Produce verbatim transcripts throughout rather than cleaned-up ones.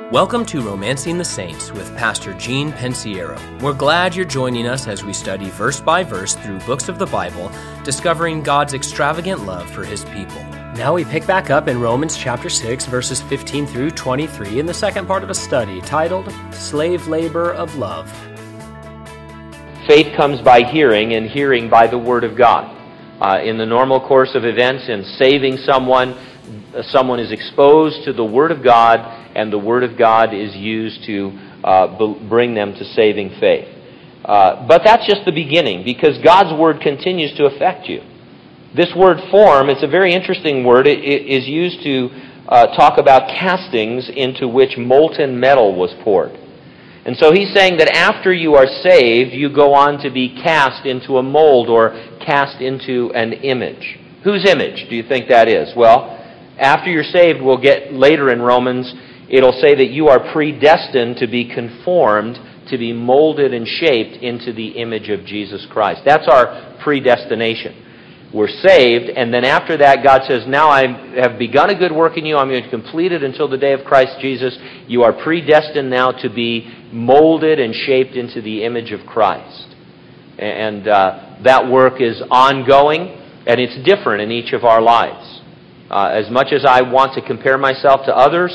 Welcome to Romancing the Saints with Pastor Gene Pensiero. We're glad you're joining us as we study verse by verse through books of the Bible, discovering God's extravagant love for His people. Now we pick back up in Romans chapter six, verses fifteen through twenty-three in the second part of a study titled, Slave Labor of Love. Faith comes by hearing, and hearing by the Word of God. Uh, in the normal course of events, in saving someone, uh, someone is exposed to the Word of God, and the Word of God is used to uh, b- bring them to saving faith. Uh, but that's just the beginning, because God's Word continues to affect you. This word form, it's a very interesting word. It, it is used to uh, talk about castings into which molten metal was poured. And so he's saying that after you are saved, you go on to be cast into a mold or cast into an image. Whose image do you think that is? Well, after you're saved, we'll get later in Romans, it'll say that you are predestined to be conformed, to be molded and shaped into the image of Jesus Christ. That's our predestination. We're saved, and then after that, God says, now I have begun a good work in you. I'm going to complete it until the day of Christ Jesus. You are predestined now to be molded and shaped into the image of Christ. And uh, that work is ongoing, and it's different in each of our lives. Uh, as much as I want to compare myself to others,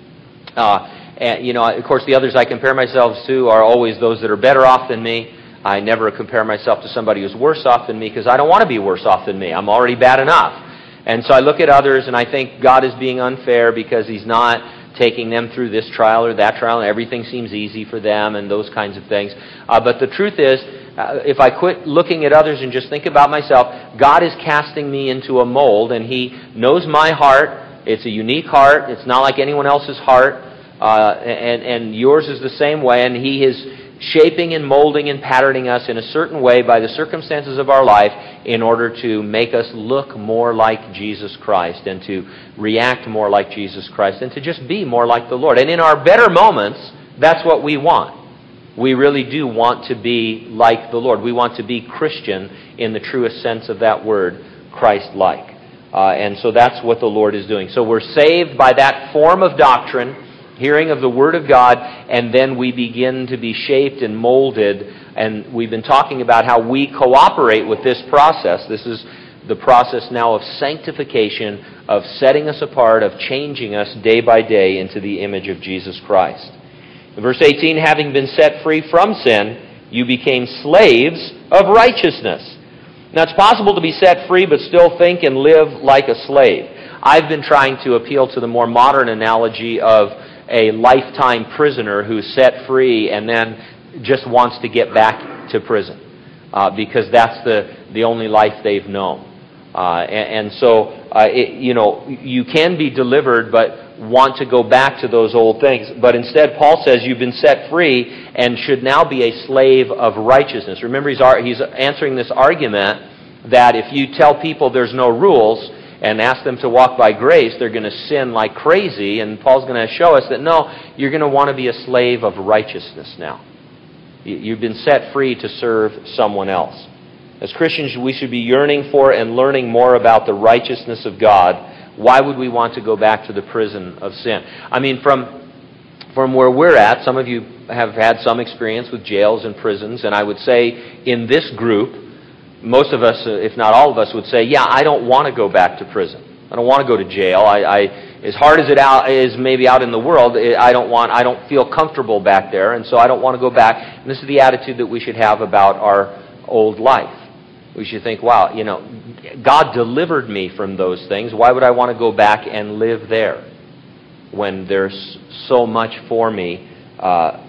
uh, and, you know, of course, the others I compare myself to are always those that are better off than me. I never compare myself to somebody who's worse off than me because I don't want to be worse off than me. I'm already bad enough. And so I look at others and I think God is being unfair because He's not taking them through this trial or that trial and everything seems easy for them and those kinds of things. Uh, but the truth is, uh, if I quit looking at others and just think about myself, God is casting me into a mold and He knows my heart. It's a unique heart. It's not like anyone else's heart. Uh, and, and yours is the same way. And He is shaping and molding and patterning us in a certain way by the circumstances of our life in order to make us look more like Jesus Christ and to react more like Jesus Christ and to just be more like the Lord. And in our better moments, that's what we want. We really do want to be like the Lord. We want to be Christian in the truest sense of that word, Christ-like. Uh, and so that's what the Lord is doing. So we're saved by that form of doctrine, hearing of the Word of God, and then we begin to be shaped and molded. And we've been talking about how we cooperate with this process. This is the process now of sanctification, of setting us apart, of changing us day by day into the image of Jesus Christ. In verse eighteen, having been set free from sin, you became slaves of righteousness. Now, it's possible to be set free but still think and live like a slave. I've been trying to appeal to the more modern analogy of a lifetime prisoner who's set free and then just wants to get back to prison uh, because that's the, the only life they've known. Uh, and, and so, uh, it, you know, you can be delivered but want to go back to those old things. But instead, Paul says you've been set free and should now be a slave of righteousness. Remember, he's, he's answering this argument that if you tell people there's no rules and ask them to walk by grace, they're going to sin like crazy. And Paul's going to show us that, no, you're going to want to be a slave of righteousness now. You've been set free to serve someone else. As Christians, we should be yearning for and learning more about the righteousness of God. Why would we want to go back to the prison of sin? I mean, from, from where we're at, some of you have had some experience with jails and prisons, and I would say in this group, most of us, if not all of us, would say, yeah, I don't want to go back to prison. I don't want to go to jail. I, I, as hard as it out, is maybe out in the world, I don't want, I don't feel comfortable back there, and so I don't want to go back. And this is the attitude that we should have about our old life. We should think, wow, you know, God delivered me from those things. Why would I want to go back and live there when there's so much for me uh,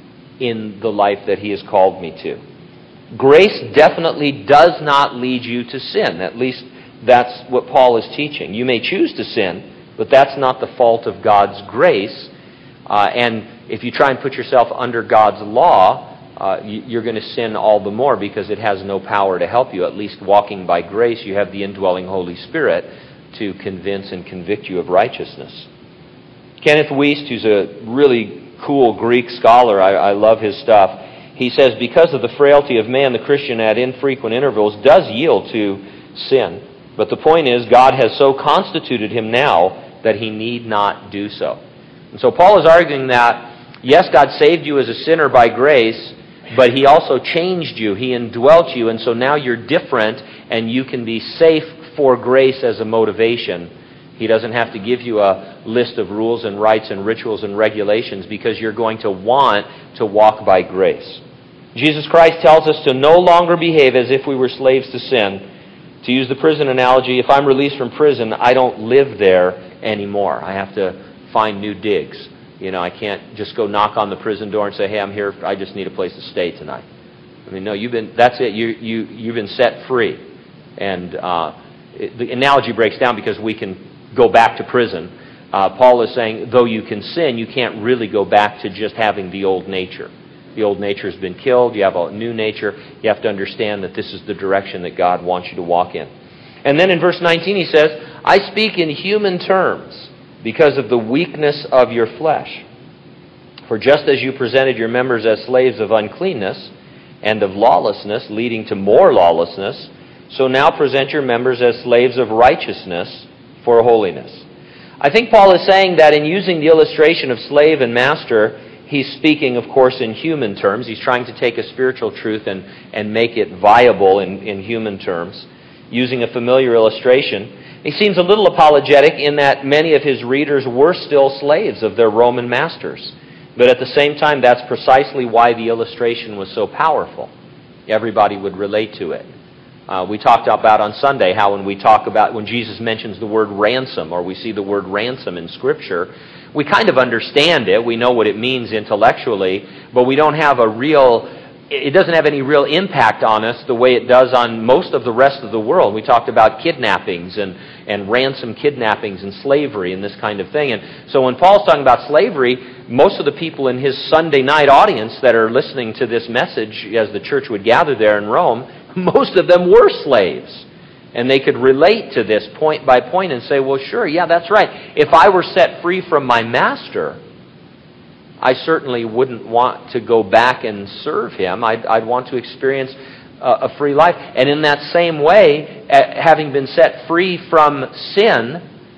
in the life that He has called me to? Grace definitely does not lead you to sin. At least that's what Paul is teaching. You may choose to sin, but that's not the fault of God's grace. Uh, and if you try and put yourself under God's law, uh, you're going to sin all the more because it has no power to help you. At least walking by grace, you have the indwelling Holy Spirit to convince and convict you of righteousness. Kenneth Wuest, who's a really cool Greek scholar, I, I love his stuff. He says, because of the frailty of man, the Christian at infrequent intervals does yield to sin. But the point is, God has so constituted him now that he need not do so. And so Paul is arguing that, yes, God saved you as a sinner by grace, but He also changed you. He indwelt you, and so now you're different, and you can be safe for grace as a motivation. He doesn't have to give you a list of rules and rights and rituals and regulations because you're going to want to walk by grace. Jesus Christ tells us to no longer behave as if we were slaves to sin. To use the prison analogy, if I'm released from prison, I don't live there anymore. I have to find new digs. You know, I can't just go knock on the prison door and say, hey, I'm here, I just need a place to stay tonight. I mean, no, you've been, that's it, you, you, you've been set free. And uh, it, the analogy breaks down because we can go back to prison. Uh, Paul is saying, though you can sin, you can't really go back to just having the old nature. The old nature has been killed. You have a new nature. You have to understand that this is the direction that God wants you to walk in. And then in verse nineteen he says, I speak in human terms because of the weakness of your flesh. For just as you presented your members as slaves of uncleanness and of lawlessness, leading to more lawlessness, so now present your members as slaves of righteousness for holiness. I think Paul is saying that in using the illustration of slave and master, he's speaking, of course, in human terms. He's trying to take a spiritual truth and, and make it viable in, in human terms, using a familiar illustration. He seems a little apologetic in that many of his readers were still slaves of their Roman masters. But at the same time, that's precisely why the illustration was so powerful. Everybody would relate to it. Uh, we talked about on Sunday how when we talk about, when Jesus mentions the word ransom, or we see the word ransom in Scripture, we kind of understand it. We know what it means intellectually, but we don't have a real, it doesn't have any real impact on us the way it does on most of the rest of the world. We talked about kidnappings and, and ransom kidnappings and slavery and this kind of thing. And so when Paul's talking about slavery, most of the people in his Sunday night audience that are listening to this message as the church would gather there in Rome, most of them were slaves. And they could relate to this point by point and say, well, sure, yeah, that's right. If I were set free from my master, I certainly wouldn't want to go back and serve him. I'd, I'd want to experience a, a free life. And in that same way, having been set free from sin,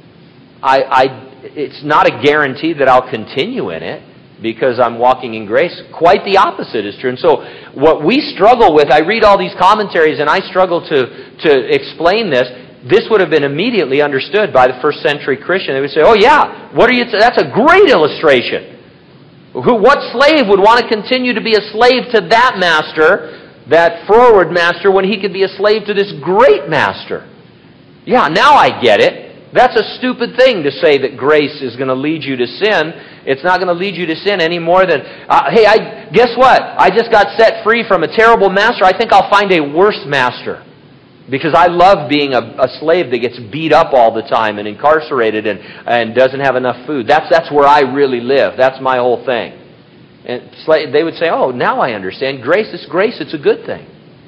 I, I, it's not a guarantee that I'll continue in it, because I'm walking in grace. Quite the opposite is true. And so what we struggle with, I read all these commentaries and I struggle to, to explain this. This would have been immediately understood by the first century Christian. They would say, oh yeah, what are you, that's a great illustration. Who, what slave would want to continue to be a slave to that master, that forward master, when he could be a slave to this great master? Yeah, now I get it. That's a stupid thing to say that grace is going to lead you to sin. It's not going to lead you to sin any more than, uh, hey, I guess what? I just got set free from a terrible master. I think I'll find a worse master. Because I love being a, a slave that gets beat up all the time and incarcerated and, and doesn't have enough food. That's, that's where I really live. That's my whole thing. And they would say, oh, now I understand. Grace is grace. It's a good thing.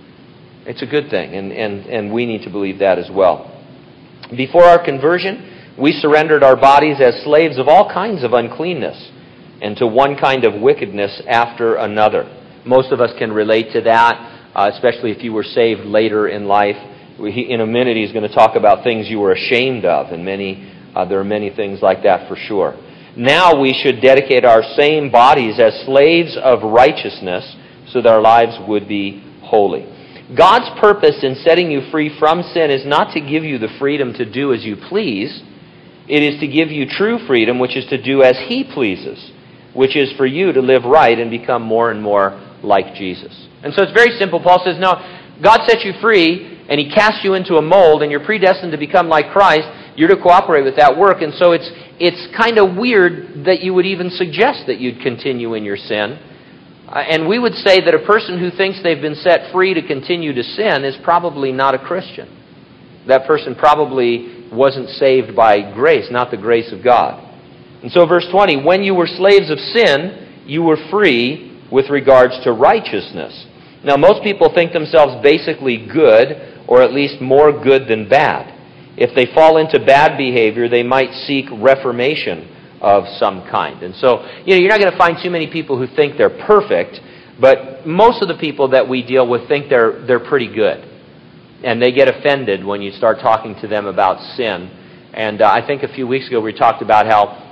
It's a good thing. And, and, and we need to believe that as well. Before our conversion, we surrendered our bodies as slaves of all kinds of uncleanness and to one kind of wickedness after another. Most of us can relate to that, uh, especially if you were saved later in life. We, in a minute, he's going to talk about things you were ashamed of, and many uh, there are many things like that for sure. Now we should dedicate our same bodies as slaves of righteousness so that our lives would be holy. God's purpose in setting you free from sin is not to give you the freedom to do as you please. It is to give you true freedom, which is to do as He pleases, which is for you to live right and become more and more like Jesus. And so it's very simple. Paul says, no, God set you free, and He cast you into a mold, and you're predestined to become like Christ. You're to cooperate with that work. And so it's, it's kind of weird that you would even suggest that you'd continue in your sin. Uh, and we would say that a person who thinks they've been set free to continue to sin is probably not a Christian. That person probably wasn't saved by grace, not the grace of God. And so verse twenty, when you were slaves of sin, you were free with regards to righteousness. Now most people think themselves basically good, or at least more good than bad. If they fall into bad behavior, they might seek reformation of some kind. And so, you know, you're not going to find too many people who think they're perfect, but most of the people that we deal with think they're they're pretty good. And they get offended when you start talking to them about sin. And uh, I think a few weeks ago we talked about how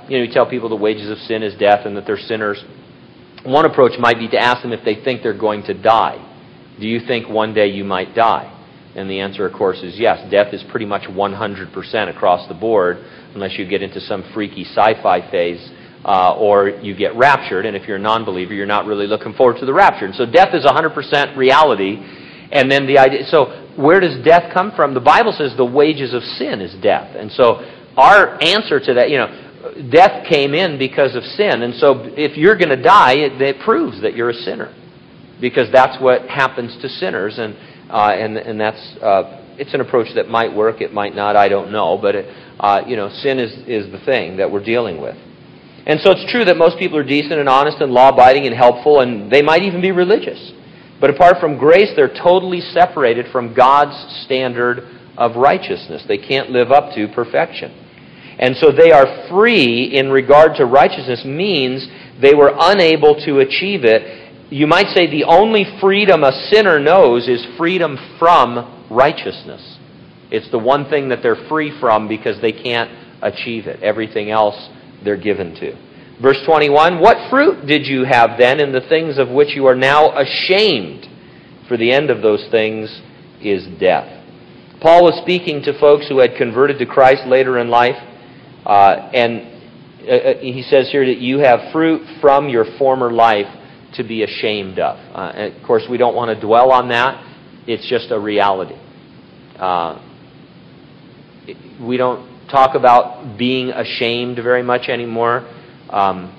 you know, you tell people the wages of sin is death and that they're sinners. One approach might be to ask them if they think they're going to die. Do you think one day you might die? And the answer, of course, is yes. Death is pretty much one hundred percent across the board, unless you get into some freaky sci-fi phase, uh, or you get raptured. And if you're a non-believer, you're not really looking forward to the rapture. And so death is one hundred percent reality. And then the idea, so where does death come from? The Bible says the wages of sin is death. And so our answer to that, you know, death came in because of sin. And so if you're going to die, it, it proves that you're a sinner, because that's what happens to sinners. And uh, and and that's uh, it's an approach that might work, it might not, I don't know. But it, uh, you know, sin is is the thing that we're dealing with. And so it's true that most people are decent and honest and law-abiding and helpful, and they might even be religious. But apart from grace, they're totally separated from God's standard of righteousness. They can't live up to perfection. And so they are free in regard to righteousness, means they were unable to achieve it. You might say the only freedom a sinner knows is freedom from righteousness. It's the one thing that they're free from because they can't achieve it. Everything else they're given to. Verse twenty-one, what fruit did you have then in the things of which you are now ashamed? For the end of those things is death. Paul was speaking to folks who had converted to Christ later in life, uh, and uh, he says here that you have fruit from your former life to be ashamed of. Uh, and of course, we don't want to dwell on that. It's just a reality. Uh, we don't talk about being ashamed very much anymore. Um,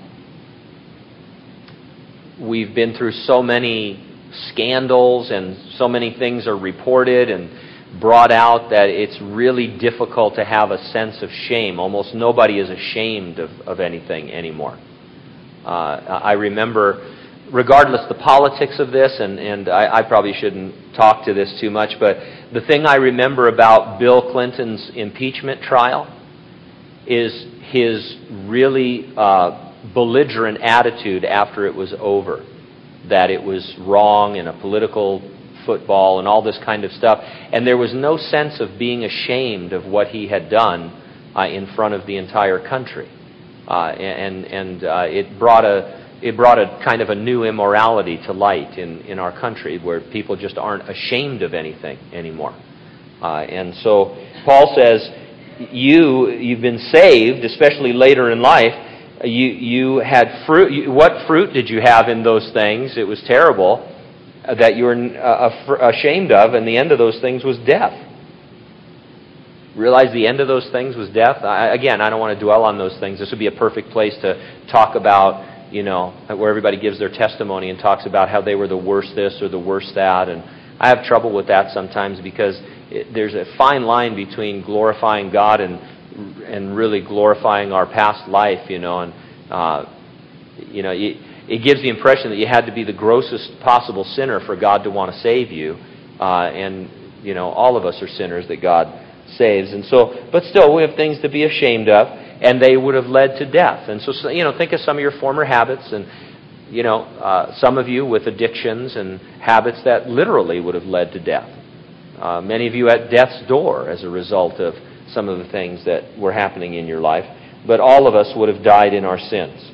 we've been through so many scandals and so many things are reported and brought out that it's really difficult to have a sense of shame. Almost nobody is ashamed of, of anything anymore. Uh, I remember, regardless the politics of this, and, and I, I probably shouldn't talk to this too much, but the thing I remember about Bill Clinton's impeachment trial is his really uh, belligerent attitude after it was over, that it was wrong and a political football and all this kind of stuff. And there was no sense of being ashamed of what he had done uh, in front of the entire country. Uh, and and uh, it brought a it brought a kind of a new immorality to light in, in our country, where people just aren't ashamed of anything anymore. Uh, and so Paul says, you, you've been saved, especially later in life. You, you had fruit. You, what fruit did you have in those things? It was terrible, uh, that you were uh, ashamed of, and the end of those things was death. Realize the end of those things was death? I, again, I don't want to dwell on those things. This would be a perfect place to talk about, you know, where everybody gives their testimony and talks about how they were the worst this or the worst that. And I have trouble with that sometimes, because it, there's a fine line between glorifying God and and really glorifying our past life, you know. And, uh, you know, it, it gives the impression that you had to be the grossest possible sinner for God to want to save you. Uh, and, you know, all of us are sinners that God saves. And so, but still, we have things to be ashamed of, and they would have led to death. And so, you know, think of some of your former habits, and, you know, uh, some of you with addictions and habits that literally would have led to death. Uh, many of you at death's door as a result of some of the things that were happening in your life. But all of us would have died in our sins.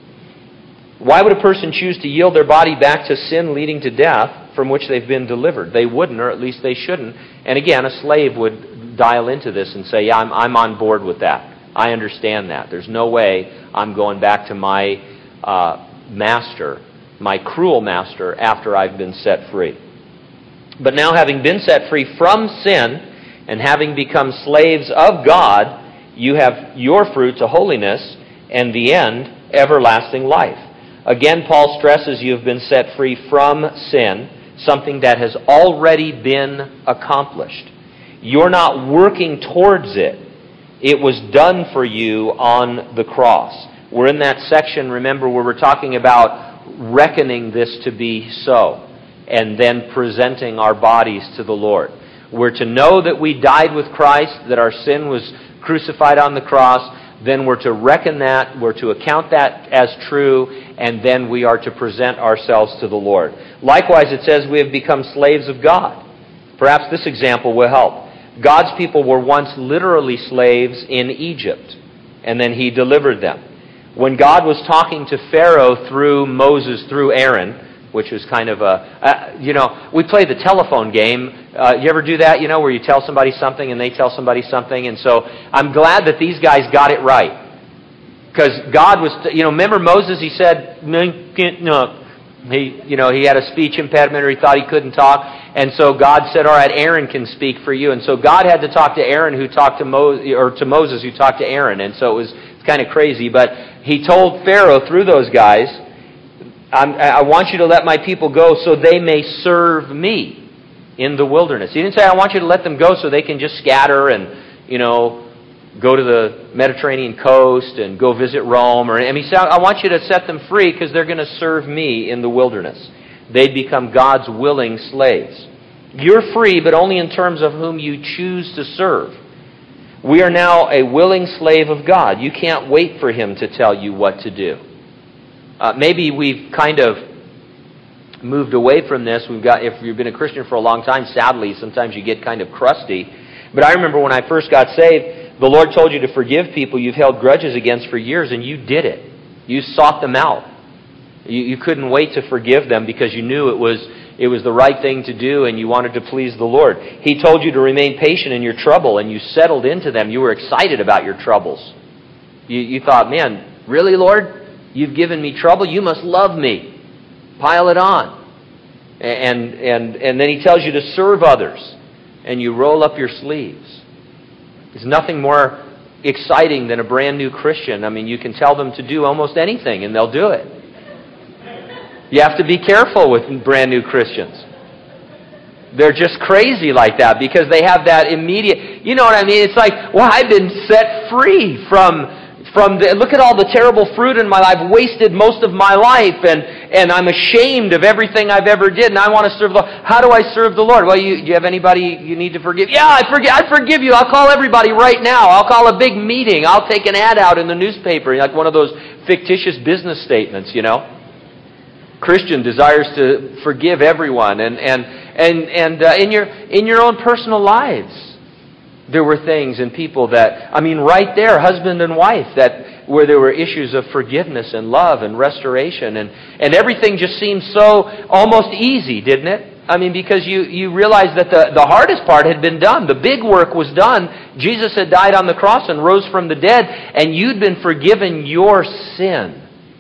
Why would a person choose to yield their body back to sin leading to death from which they've been delivered? They wouldn't, or at least they shouldn't. And again, a slave would dial into this and say, yeah, I'm, I'm on board with that. I understand that. There's no way I'm going back to my uh, master, my cruel master, after I've been set free. But now, having been set free from sin and having become slaves of God, you have your fruit to holiness, and the end, everlasting life. Again, Paul stresses you have been set free from sin, something that has already been accomplished. You're not working towards it. It was done for you on the cross. We're in that section, remember, where we're talking about reckoning this to be so, and then presenting our bodies to the Lord. We're to know that we died with Christ, that our sin was crucified on the cross. Then we're to reckon that, we're to account that as true, and then we are to present ourselves to the Lord. Likewise, it says we have become slaves of God. Perhaps this example will help. God's people were once literally slaves in Egypt, and then He delivered them. When God was talking to Pharaoh through Moses, through Aaron, which was kind of a, uh, you know, we play the telephone game. Uh, you ever do that, you know, where you tell somebody something and they tell somebody something? And so I'm glad that these guys got it right. Because God was, you know, remember Moses, he said, no. He, you know, he had a speech impediment, or he thought he couldn't talk. And so God said, all right, Aaron can speak for you. And so God had to talk to Aaron, who talked to Moses, or to Moses, who talked to Aaron. And so it was kind of crazy. But he told Pharaoh through those guys, I'm, I want you to let my people go so they may serve me in the wilderness. He didn't say, I want you to let them go so they can just scatter and, you know, go to the Mediterranean coast and go visit Rome. Or, and he said, I want you to set them free because they're going to serve me in the wilderness. They'd become God's willing slaves. You're free, but only in terms of whom you choose to serve. We are now a willing slave of God. You can't wait for Him to tell you what to do. Uh, maybe we've kind of moved away from this. We've got, if you've been a Christian for a long time, sadly, sometimes you get kind of crusty. But I remember when I first got saved, the Lord told you to forgive people you've held grudges against for years, and you did it. You sought them out. You, you couldn't wait to forgive them because you knew it was it was the right thing to do and you wanted to please the Lord. He told you to remain patient in your trouble, and you settled into them. You were excited about your troubles. You, you thought, man, really, Lord? You've given me trouble? You must love me. Pile it on. And, and, and then He tells you to serve others, and you roll up your sleeves. There's nothing more exciting than a brand new Christian. I mean, you can tell them to do almost anything and they'll do it. You have to be careful with brand new Christians. They're just crazy like that because they have that immediate, you know what I mean? It's like, well, I've been set free from From the, look at all the terrible fruit in my life. I've wasted most of my life, and, and I'm ashamed of everything I've ever did, and I want to serve the Lord. How do I serve the Lord? Well, you, do you have anybody you need to forgive? Yeah, I forgive, I forgive you. I'll call everybody right now. I'll call a big meeting. I'll take an ad out in the newspaper, like one of those fictitious business statements, you know. Christian desires to forgive everyone, and and and and uh, in your in your own personal lives. There were things and people that, I mean, right there, husband and wife, that where there were issues of forgiveness and love and restoration, and, and everything just seemed so almost easy, didn't it? I mean, because you, you realized that the, the hardest part had been done. The big work was done. Jesus had died on the cross and rose from the dead, and you'd been forgiven your sin.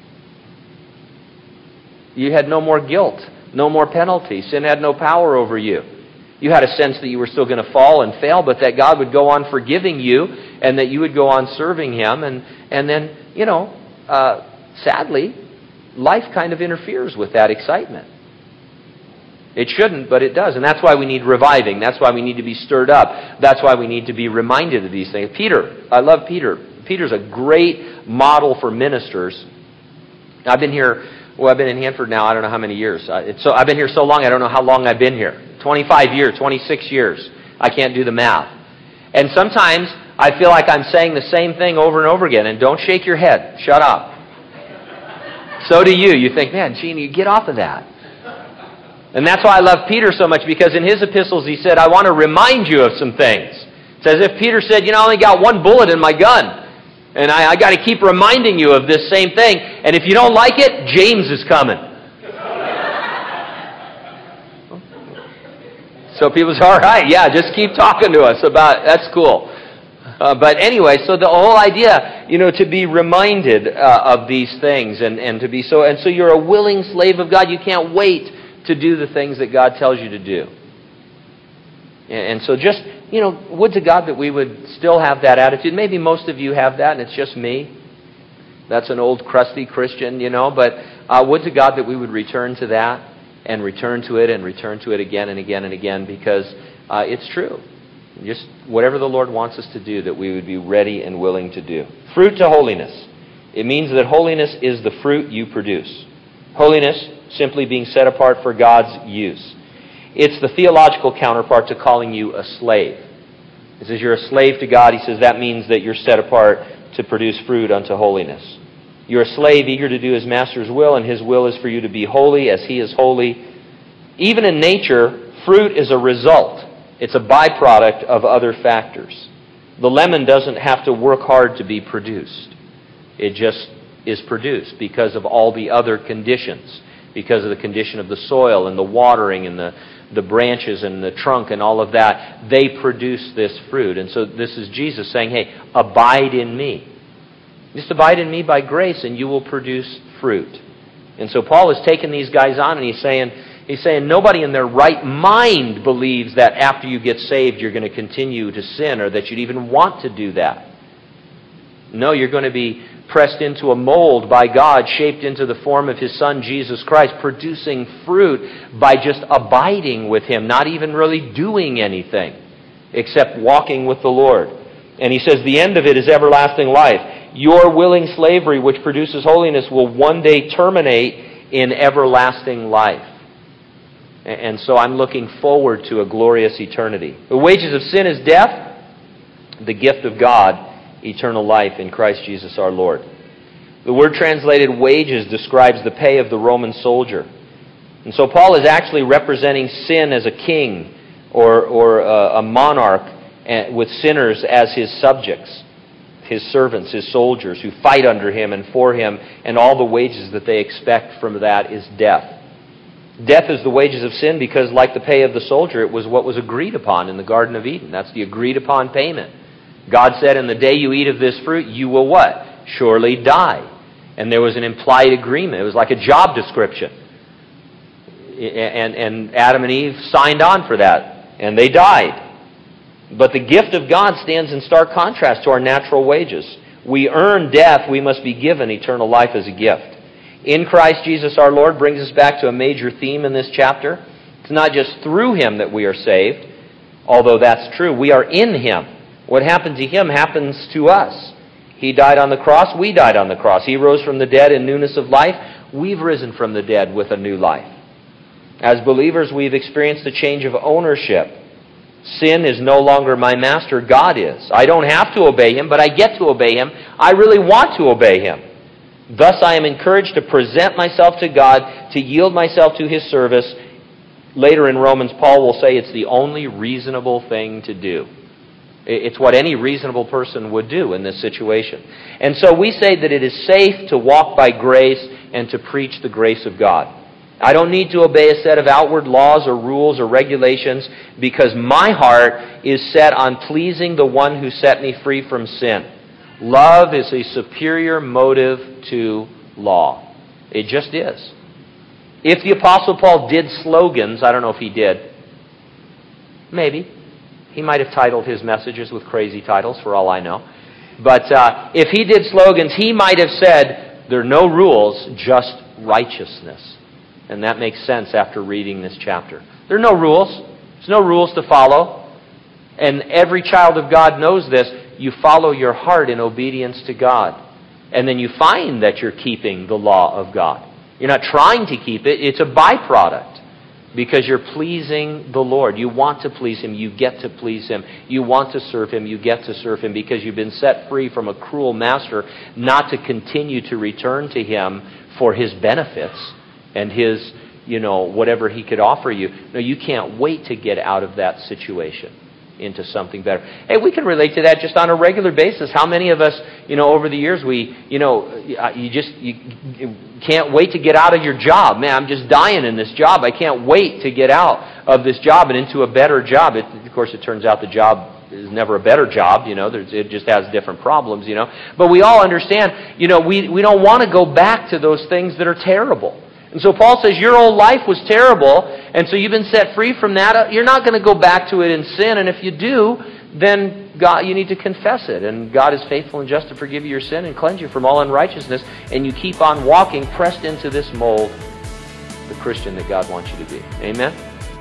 You had no more guilt, no more penalty. Sin had no power over you. You had a sense that you were still going to fall and fail, but that God would go on forgiving you and that you would go on serving Him. And, and then, you know, uh, sadly, life kind of interferes with that excitement. It shouldn't, but it does. And that's why we need reviving. That's why we need to be stirred up. That's why we need to be reminded of these things. Peter, I love Peter. Peter's a great model for ministers. I've been here, well, I've been in Hanford now, I don't know how many years. Uh, it's so I've been here so long, I don't know how long I've been here. twenty-five years, twenty-six years. I can't do the math. And sometimes I feel like I'm saying the same thing over and over again. And don't shake your head. Shut up. So do you. You think, man, Gene, you get off of that. And that's why I love Peter so much, because in his epistles he said, I want to remind you of some things. It's as if Peter said, you know, I only got one bullet in my gun. And I, I got to keep reminding you of this same thing. And if you don't like it, James is coming. So people say, all right, yeah, just keep talking to us about, that's cool. Uh, but anyway, so the whole idea, you know, to be reminded uh, of these things and, and to be so, and so you're a willing slave of God. You can't wait to do the things that God tells you to do. And, and so just, you know, would to God that we would still have that attitude. Maybe most of you have that and it's just me. That's an old crusty Christian, you know, but uh, would to God that we would return to that. And return to it and return to it again and again and again, because uh, it's true. Just whatever the Lord wants us to do, that we would be ready and willing to do. Fruit to holiness. It means that holiness is the fruit you produce. Holiness, simply being set apart for God's use. It's the theological counterpart to calling you a slave. It says you're a slave to God. He says that means that you're set apart to produce fruit unto holiness. You're a slave eager to do His Master's will, and His will is for you to be holy as He is holy. Even in nature, fruit is a result. It's a byproduct of other factors. The lemon doesn't have to work hard to be produced. It just is produced because of all the other conditions, because of the condition of the soil and the watering and the, the branches and the trunk and all of that. They produce this fruit. And so this is Jesus saying, hey, abide in me. Just abide in me by grace and you will produce fruit. And so Paul is taking these guys on and he's saying, he's saying nobody in their right mind believes that after you get saved you're going to continue to sin or that you'd even want to do that. No, you're going to be pressed into a mold by God, shaped into the form of His Son, Jesus Christ, producing fruit by just abiding with Him, not even really doing anything except walking with the Lord. And he says the end of it is everlasting life. Your willing slavery, which produces holiness, will one day terminate in everlasting life. And so I'm looking forward to a glorious eternity. The wages of sin is death. The gift of God, eternal life in Christ Jesus our Lord. The word translated wages describes the pay of the Roman soldier. And so Paul is actually representing sin as a king or, or a, a monarch with sinners as his subjects, his servants, his soldiers who fight under him and for him, and all the wages that they expect from that is death. Death is the wages of sin because, like the pay of the soldier, it was what was agreed upon in the Garden of Eden. That's the agreed upon payment. God said, in the day you eat of this fruit, you will what? Surely die. And there was an implied agreement. It was like a job description. And, and Adam and Eve signed on for that. And they died. But the gift of God stands in stark contrast to our natural wages. We earn death, we must be given eternal life as a gift. In Christ Jesus our Lord brings us back to a major theme in this chapter. It's not just through Him that we are saved, although that's true. We are in Him. What happened to Him happens to us. He died on the cross, we died on the cross. He rose from the dead in newness of life. We've risen from the dead with a new life. As believers, we've experienced a change of ownership. Sin is no longer my master, God is. I don't have to obey Him, but I get to obey Him. I really want to obey Him. Thus I am encouraged to present myself to God, to yield myself to His service. Later in Romans, Paul will say it's the only reasonable thing to do. It's what any reasonable person would do in this situation. And so we say that it is safe to walk by grace and to preach the grace of God. I don't need to obey a set of outward laws or rules or regulations because my heart is set on pleasing the one who set me free from sin. Love is a superior motive to law. It just is. If the Apostle Paul did slogans, I don't know if he did. Maybe. He might have titled his messages with crazy titles, for all I know. But uh, if he did slogans, he might have said, there are no rules, just righteousness. And that makes sense after reading this chapter. There are no rules. There's no rules to follow. And every child of God knows this. You follow your heart in obedience to God. And then you find that you're keeping the law of God. You're not trying to keep it. It's a byproduct. Because you're pleasing the Lord. You want to please Him. You get to please Him. You want to serve Him. You get to serve Him because you've been set free from a cruel master not to continue to return to Him for His benefits and His, you know, whatever He could offer you. No, you can't wait to get out of that situation into something better. Hey, we can relate to that just on a regular basis. How many of us, you know, over the years, we, you know, you just you, you can't wait to get out of your job. Man, I'm just dying in this job. I can't wait to get out of this job and into a better job. It, of course, it turns out the job is never a better job, you know. There's, it just has different problems, you know. But we all understand, you know, we, we don't want to go back to those things that are terrible. And so Paul says your old life was terrible, and so you've been set free from that. You're not going to go back to it in sin, and if you do, then God, you need to confess it. And God is faithful and just to forgive you your sin and cleanse you from all unrighteousness, and you keep on walking pressed into this mold, the Christian that God wants you to be. Amen?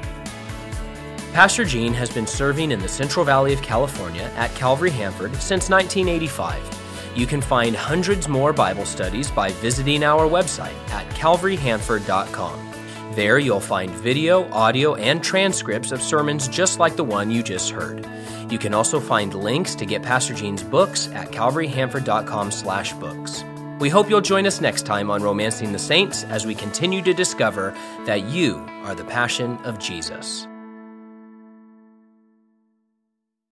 Pastor Gene has been serving in the Central Valley of California at Calvary Hanford since nineteen eighty-five. You can find hundreds more Bible studies by visiting our website at calvary hanford dot com. There you'll find video, audio, and transcripts of sermons just like the one you just heard. You can also find links to get Pastor Gene's books at calvary hanford dot com slash books. We hope you'll join us next time on Romancing the Saints as we continue to discover that you are the passion of Jesus.